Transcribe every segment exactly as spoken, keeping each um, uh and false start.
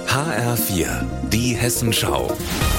H R vier, die Hessenschau.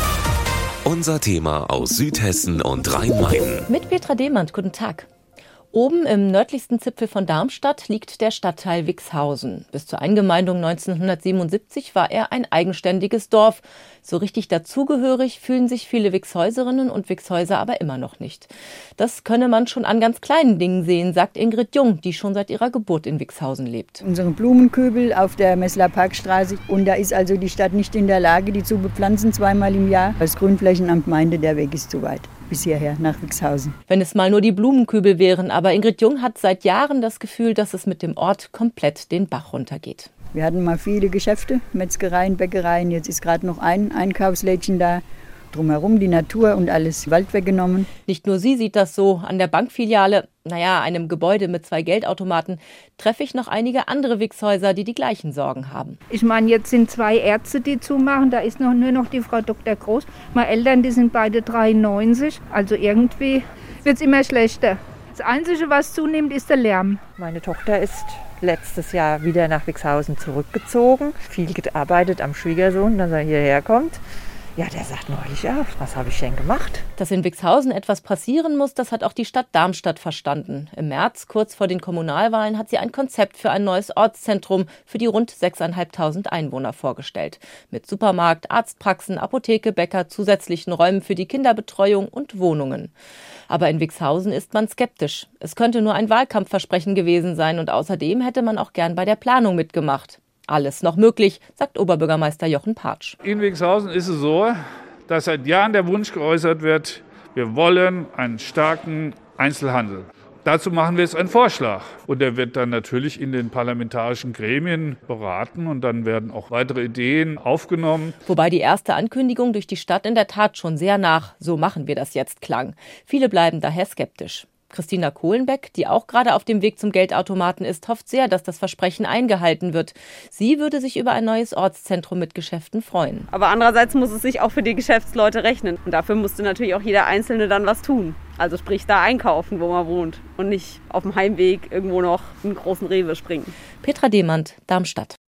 Unser Thema aus Südhessen und Rhein-Main. Mit Petra Demand, guten Tag. Oben im nördlichsten Zipfel von Darmstadt liegt der Stadtteil Wixhausen. Bis zur Eingemeindung neunzehnhundertsiebenundsiebzig war er ein eigenständiges Dorf. So richtig dazugehörig fühlen sich viele Wixhäuserinnen und Wixhäuser aber immer noch nicht. Das könne man schon an ganz kleinen Dingen sehen, sagt Ingrid Jung, die schon seit ihrer Geburt in Wixhausen lebt. Unsere Blumenkübel auf der Messler Parkstraße. Und da ist also die Stadt nicht in der Lage, die zu bepflanzen zweimal im Jahr. Das Grünflächenamt meinte, der Weg ist zu weit bis hierher nach Wixhausen. Wenn es mal nur die Blumenkübel wären, aber Ingrid Jung hat seit Jahren das Gefühl, dass es mit dem Ort komplett den Bach runtergeht. Wir hatten mal viele Geschäfte, Metzgereien, Bäckereien, jetzt ist gerade noch ein Einkaufslädchen da. Drumherum die Natur und alles Wald weggenommen. Nicht nur sie sieht das so. An der Bankfiliale, naja, einem Gebäude mit zwei Geldautomaten, treffe ich noch einige andere Wixhäuser, die die gleichen Sorgen haben. Ich meine, jetzt sind zwei Ärzte, die zumachen. Da ist noch nur noch die Frau Doktor Groß. Meine Eltern, die sind beide dreiundneunzig. Also irgendwie wird es immer schlechter. Das Einzige, was zunimmt, ist der Lärm. Meine Tochter ist letztes Jahr wieder nach Wixhausen zurückgezogen. Viel gearbeitet am Schwiegersohn, dass er hierher kommt. Ja, der sagt neulich auch, was habe ich denn gemacht? Dass in Wixhausen etwas passieren muss, das hat auch die Stadt Darmstadt verstanden. Im März, kurz vor den Kommunalwahlen, hat sie ein Konzept für ein neues Ortszentrum für die rund sechstausendfünfhundert Einwohner vorgestellt. Mit Supermarkt, Arztpraxen, Apotheke, Bäcker, zusätzlichen Räumen für die Kinderbetreuung und Wohnungen. Aber in Wixhausen ist man skeptisch. Es könnte nur ein Wahlkampfversprechen gewesen sein und außerdem hätte man auch gern bei der Planung mitgemacht. Alles noch möglich, sagt Oberbürgermeister Jochen Partsch. In Wixhausen ist es so, dass seit Jahren der Wunsch geäußert wird, wir wollen einen starken Einzelhandel. Dazu machen wir jetzt einen Vorschlag. Und der wird dann natürlich in den parlamentarischen Gremien beraten und dann werden auch weitere Ideen aufgenommen. Wobei die erste Ankündigung durch die Stadt in der Tat schon sehr nach "So machen wir das jetzt" klang. Viele bleiben daher skeptisch. Christina Kohlenbeck, die auch gerade auf dem Weg zum Geldautomaten ist, hofft sehr, dass das Versprechen eingehalten wird. Sie würde sich über ein neues Ortszentrum mit Geschäften freuen. Aber andererseits muss es sich auch für die Geschäftsleute rechnen. Und dafür musste natürlich auch jeder Einzelne dann was tun. Also sprich da einkaufen, wo man wohnt und nicht auf dem Heimweg irgendwo noch einen großen Rewe springen. Petra Demand, Darmstadt.